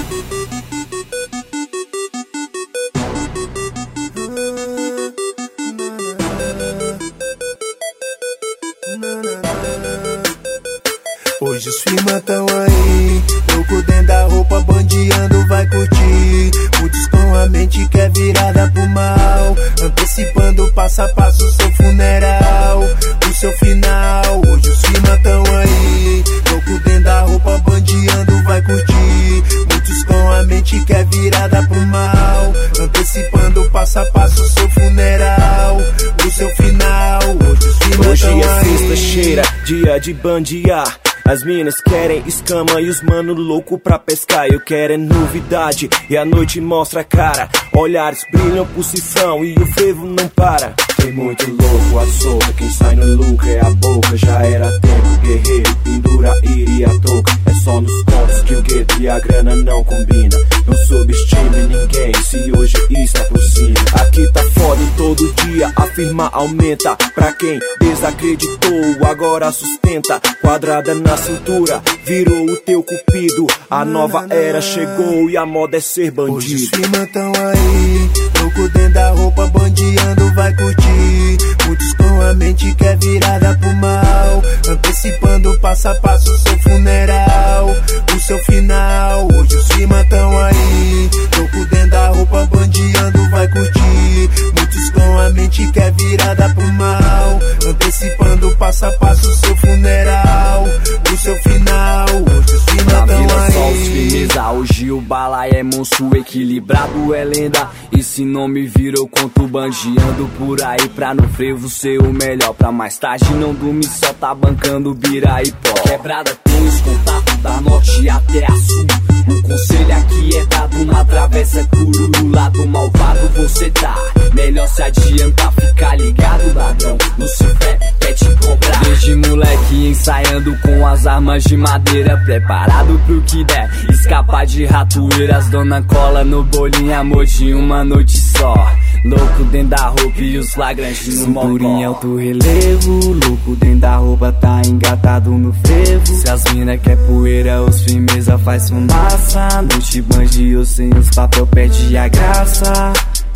Hoje os firma tão aí, louco dentro da roupa, bandeando, vai curtir. Muitos com a mente que é virada pro mal, antecipando passo a passo o seu funeral, o seu final. Hoje os firma tão aí, louco dentro da roupa, bandeando, vai curtir. Muitos com a mente que é virada pro mal, antecipando passo a passo o seu funeral, o seu final. Hoje os firma hoje tão aí. Hoje é sexta-feira, dia de bandear. As minas querem escama e os mano louco pra pescar. Eu quero é novidade e a noite mostra a cara. Olhares brilham pro cifrão e o frevo não para. Tem muito louco à solta, quem sai no lucro é a boca. Já era tempo, guerreiro, pendura, iria a touca. É só nos pontos que o gueto e a grana não combina. Não subestime ninguém se hoje está por cima. Aqui tá foda e todo dia a firma aumenta. Pra quem desacreditou, agora sustenta. Quadrada na cintura, virou o teu cupido. A nova era chegou e a moda é ser bandido. Hoje os firma tão aí, louco dentro da roupa, bandeando, vai curtir. Muitos com a mente que é virada pro mal, antecipando passo a passo o seu funeral, o seu final. Hoje os firma tão aí, louco dentro da roupa, bandeando, vai curtir. Muitos com a mente que é virada pro mal, antecipando passo a passo o seu funeral, o seu final. Hoje os firma na tão vila aí. só os firmeza, hoje o bala é monstro, equilibrado é lenda. E se não me vira eu conto bandeando por aí, pra no frevo ser o melhor, pra mais tarde não dormir só tá bancando bira e pó. Quebrada tem os contatos da norte até a sul. O conselho aqui é dado na travessa Curu. Do lado malvado você tá, melhor se adiantar, ficar ligado, ladrão. Lucifer quer te cobrar. Desde moleque ensaiando com as armas de madeira, preparado pro que der, escapar de ratoeiras. Dona cola no bolinho, amor de uma noite só. Louco dentro da roupa e os flagrantes no mocó. Cinturinha em alto relevo, louco dentro da roupa, tá engatado no frevo. Se as mina quer poeira, os firmeza faz fumaça. Noite bandido sem os papel perde a graça.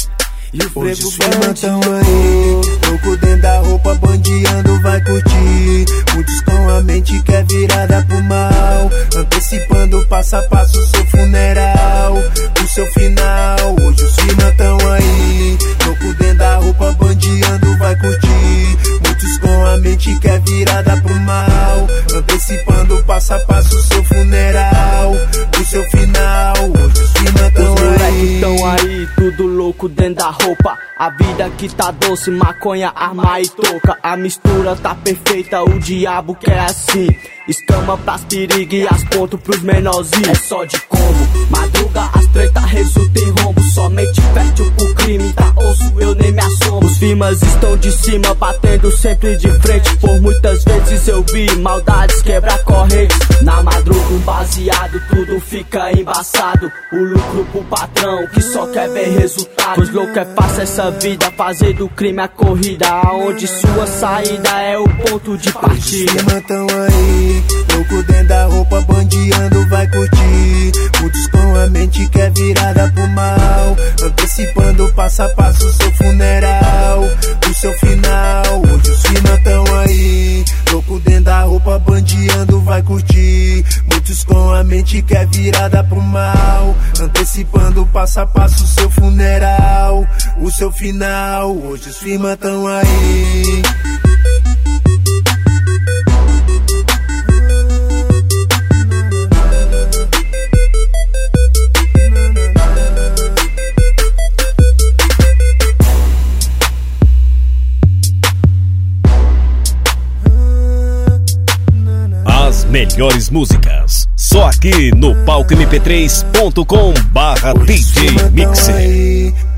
E o hoje os frevo firma tão aí, louco dentro da roupa, bandeando, vai curtir. Muitos com a mente que é virada pro mal, antecipando passo a passo o seu funeral, o seu final. Hoje os firma tão aí, louco dentro da roupa, bandeando, vai curtir. Muitos com a mente que é virada pro mal, antecipando passo a passo o seu funeral, o seu final. Hoje os firma tão aí. Tão aí, tudo louco dentro da roupa. A vida que tá doce, maconha, arma e touca. A mistura tá perfeita, o diabo quer assim. Escama pras periga e as pontos pros menorzinhos. É só de combo, madruga as treta resulta em rombo. Somente fértil pro crime, tá osso, eu nem me assombro. Os firmas estão de cima, batendo sempre de frente. Por muitas vezes eu vi maldades quebrar correntes. Na madruga um baseado, tudo fica embaçado. O lucro pro patrão, que só quer ver resultado. Pois louco é fácil essa vida, fazer do crime a corrida, aonde sua saída é o ponto de partida. Os firma tão aí, louco dentro da roupa, bandeando, vai curtir. Muitos com a mente que é virada pro mal, antecipando passo a passo o seu funeral, o seu final. Hoje os firma tão aí, louco dentro da roupa, bandeando, vai curtir. Muitos com a mente que é virada pro mal, antecipando passo a passo o seu funeral, o seu final. Hoje os firma tão aí. As melhores músicas, só aqui no palcomp3.com/DJ Mixer.